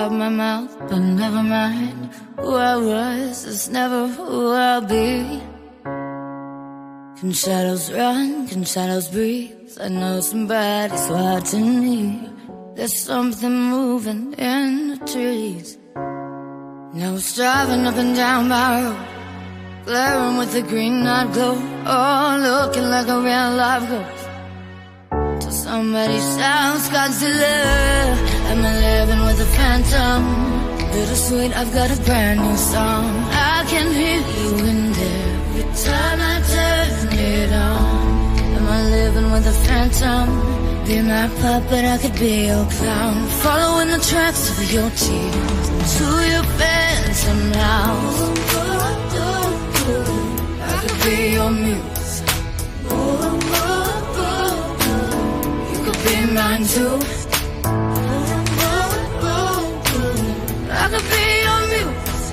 out my mouth, but never mind. Who I was is never who I'll be. Can shadows run? Can shadows breathe? I know somebody's watching me. There's something moving in the trees. Now it's driving up and down my road, glaring with a green night glow. Oh, looking like a real life ghost. Till somebody shouts Godzilla. I'm living with a phantom. Bittersweet, I've got a brand new song. I can hear you in there every time I turn it on. Am I living with a phantom? Be my puppet, I could be your clown, following the tracks of your tears to your phantom house. I could be your muse. You could be mine too. I could be your muse.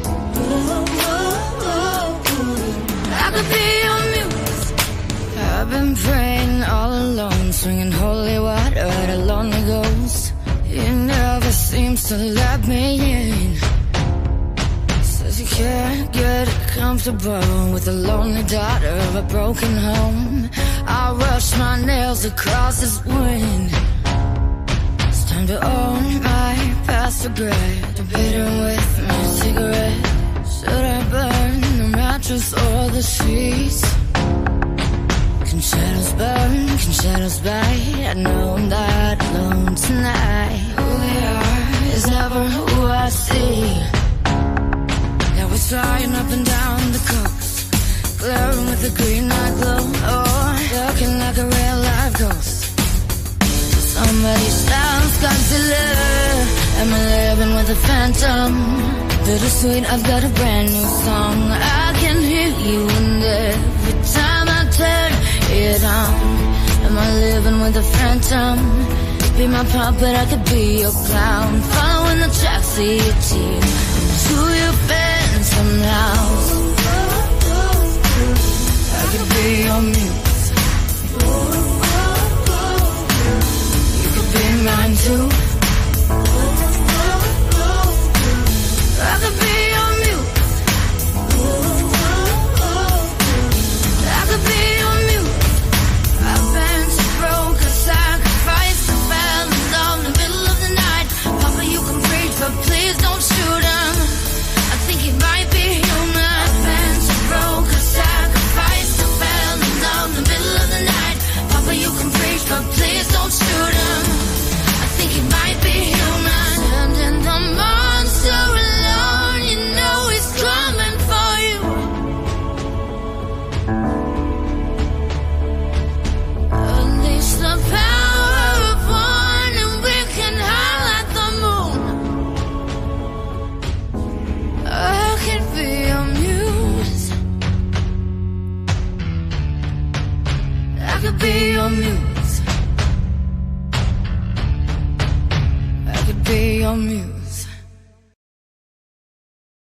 I could be your muse. I've been praying all alone, swinging holy water at a lonely ghost. He never seems to let me in. Says you can't get comfortable with the lonely daughter of a broken home. I rush my nails across his wind. It's time to own my past regret. Debating with my cigarette. Should I burn the mattress or the sheets? Can shadows burn? Can shadows bite? I know I'm not alone tonight. Who they are is never who I see. Now we're flying up and down the coast, glaring with a green night glow. Oh, looking like a real life ghost. Somebody sounds Godzilla. Am I living with a phantom? Bittersweet, I've got a brand new song. I can hear you in there every time I turn it on. Am I living with a phantom? Be my puppet, I could be your clown, following the tracks of your tears to your phantom house. I could be your muse.